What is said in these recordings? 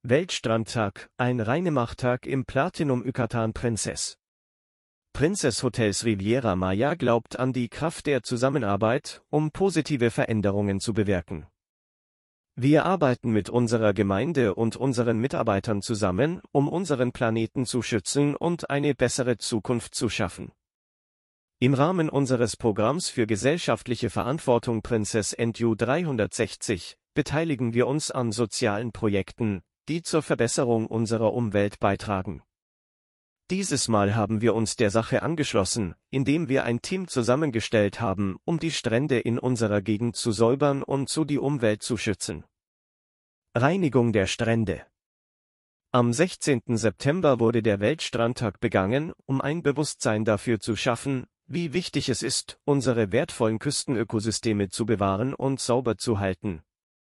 Weltstrandtag, ein Reinemachtag im Platinum Yucatán Princess. Princess Hotels Riviera Maya glaubt an die Kraft der Zusammenarbeit, um positive Veränderungen zu bewirken. Wir arbeiten mit unserer Gemeinde und unseren Mitarbeitern zusammen, um unseren Planeten zu schützen und eine bessere Zukunft zu schaffen. Im Rahmen unseres Programms für gesellschaftliche Verantwortung Princess NU 360 beteiligen wir uns an sozialen Projekten, die zur Verbesserung unserer Umwelt beitragen. Dieses Mal haben wir uns der Sache angeschlossen, indem wir ein Team zusammengestellt haben, um die Strände in unserer Gegend zu säubern und so die Umwelt zu schützen. Reinigung der Strände. Am 16. September wurde der Weltstrandtag begangen, um ein Bewusstsein dafür zu schaffen, wie wichtig es ist, unsere wertvollen Küstenökosysteme zu bewahren und sauber zu halten.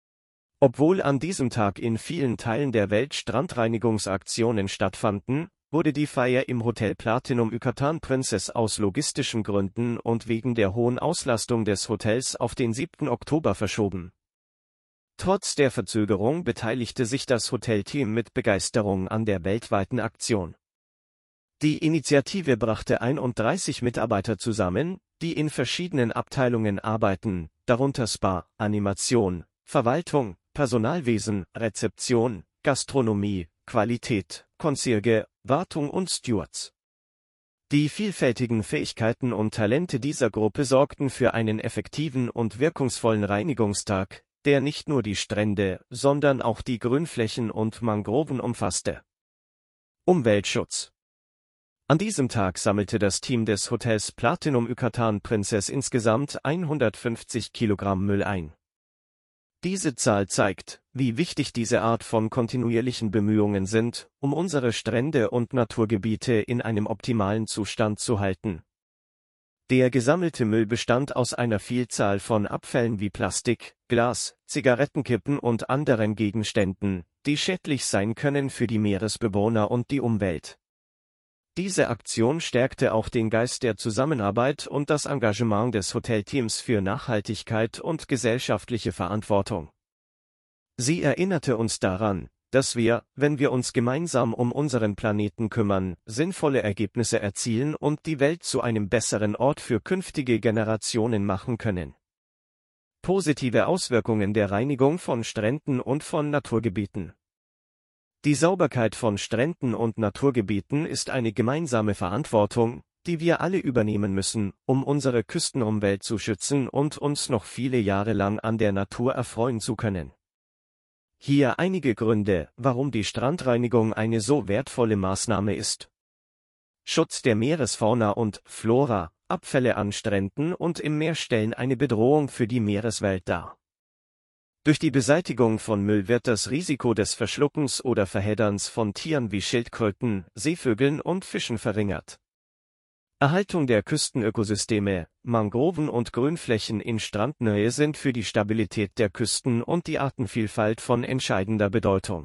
Obwohl an diesem Tag in vielen Teilen der Welt Strandreinigungsaktionen stattfanden, wurde die Feier im Hotel Platinum Yucatán Princess aus logistischen Gründen und wegen der hohen Auslastung des Hotels auf den 7. Oktober verschoben. Trotz der Verzögerung beteiligte sich das Hotelteam mit Begeisterung an der weltweiten Aktion. Die Initiative brachte 31 Mitarbeiter zusammen, die in verschiedenen Abteilungen arbeiten, darunter Spa, Animation, Verwaltung, Personalwesen, Rezeption, Gastronomie, Qualität, Concierge, Wartung und Stewards. Die vielfältigen Fähigkeiten und Talente dieser Gruppe sorgten für einen effektiven und wirkungsvollen Reinigungstag, der nicht nur die Strände, sondern auch die Grünflächen und Mangroven umfasste. Umweltschutz. An diesem Tag sammelte das Team des Hotels Platinum Yucatán Princess insgesamt 150 Kilogramm Müll ein. Diese Zahl zeigt, wie wichtig diese Art von kontinuierlichen Bemühungen sind, um unsere Strände und Naturgebiete in einem optimalen Zustand zu halten. Der gesammelte Müll bestand aus einer Vielzahl von Abfällen wie Plastik, Glas, Zigarettenkippen und anderen Gegenständen, die schädlich sein können für die Meeresbewohner und die Umwelt. Diese Aktion stärkte auch den Geist der Zusammenarbeit und das Engagement des Hotelteams für Nachhaltigkeit und gesellschaftliche Verantwortung. Sie erinnerte uns daran, dass wir, wenn wir uns gemeinsam um unseren Planeten kümmern, sinnvolle Ergebnisse erzielen und die Welt zu einem besseren Ort für künftige Generationen machen können. Positive Auswirkungen der Reinigung von Stränden und von Naturgebieten. Die Sauberkeit von Stränden und Naturgebieten ist eine gemeinsame Verantwortung, die wir alle übernehmen müssen, um unsere Küstenumwelt zu schützen und uns noch viele Jahre lang an der Natur erfreuen zu können. Hier einige Gründe, warum die Strandreinigung eine so wertvolle Maßnahme ist. Schutz der Meeresfauna und Flora. Abfälle an Stränden und im Meer stellen eine Bedrohung für die Meereswelt dar. Durch die Beseitigung von Müll wird das Risiko des Verschluckens oder Verhedderns von Tieren wie Schildkröten, Seevögeln und Fischen verringert. Erhaltung der Küstenökosysteme. Mangroven und Grünflächen in Strandnähe sind für die Stabilität der Küsten und die Artenvielfalt von entscheidender Bedeutung.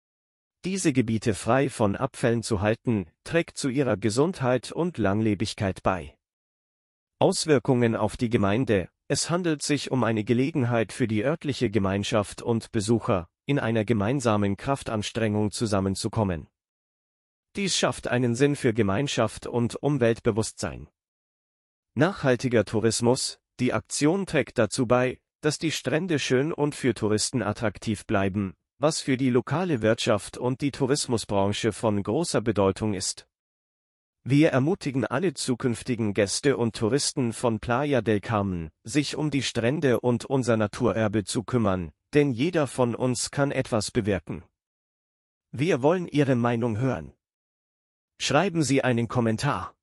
Diese Gebiete frei von Abfällen zu halten, trägt zu ihrer Gesundheit und Langlebigkeit bei. Auswirkungen auf die Gemeinde. Es handelt sich um eine Gelegenheit für die örtliche Gemeinschaft und Besucher, in einer gemeinsamen Kraftanstrengung zusammenzukommen. Dies schafft einen Sinn für Gemeinschaft und Umweltbewusstsein. Nachhaltiger Tourismus. Die Aktion trägt dazu bei, dass die Strände schön und für Touristen attraktiv bleiben, was für die lokale Wirtschaft und die Tourismusbranche von großer Bedeutung ist. Wir ermutigen alle zukünftigen Gäste und Touristen von Playa del Carmen, sich um die Strände und unser Naturerbe zu kümmern, denn jeder von uns kann etwas bewirken. Wir wollen Ihre Meinung hören. Schreiben Sie einen Kommentar.